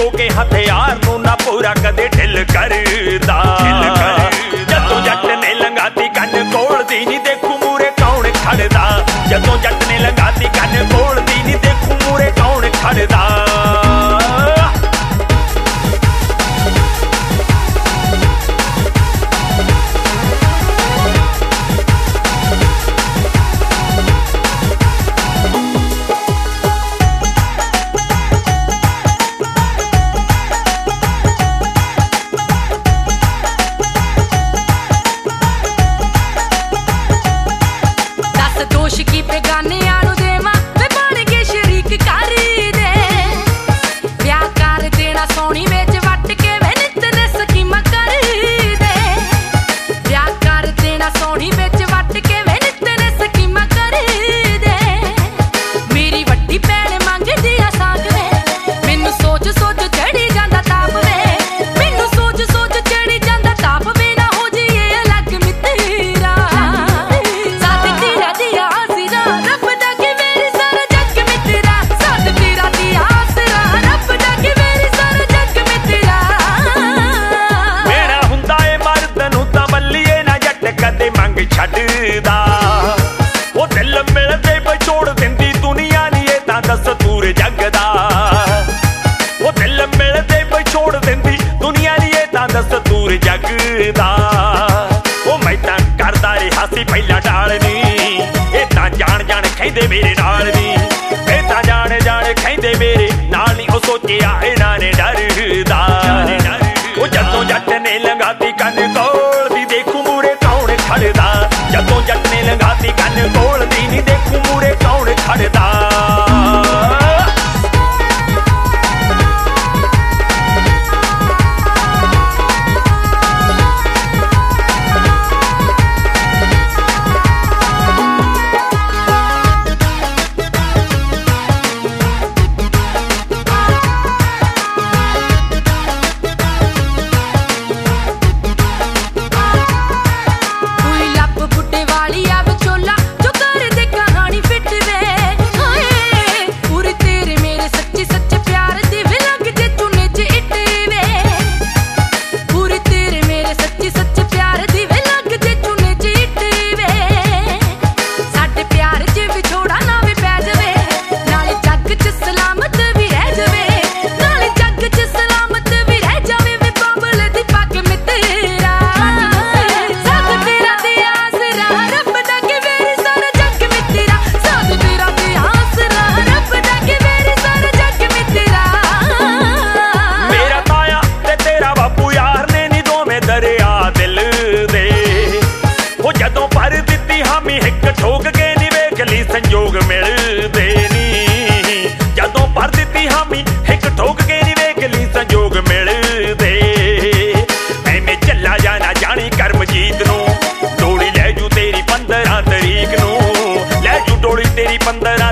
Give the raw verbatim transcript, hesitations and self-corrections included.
हो के हथियार नू ना पूरा कदे ढिल करदा। जदों जट ने लंघाती कन कोल दी नी देखू मूरे कौन खड़दा। जदों जट ने लंघाती कन कोल दी नी देखू मूरे कौन खड़दा। छड्डदा ओ दिल मिलदे बचोड़ दिंदी दुनिया नी ए तां दस्तूर जगदा। ओ दिल मिलदे बचोड़ दिंदी दुनिया नी ए तां दस्तूर जगदा। ओ मैं तां करदा रिहा सी पहला डाल नी ए तां जान जान खैंदे मेरे नाल नी। ए तां जान जान खैंदे मेरे नाल नी ओ सोचिया इन्हां ने डरदा। ओ जदों जट ने लंघाती कन कोल दी देखू मूरे कौन खड़दा। जदों जट ने लंघाती कन कोल दी नी देखू मूरे कौन खड़दा। संजोग मिलदे नी जदों भर दित्ती हामी हिक ठोक के नी वेख ली संजोग मिलदे। एवें चला जाना जानी करमजीत नू डोली लै जू तेरी पंद्रह तरीक नू लै जू डोली तेरी पंद्रह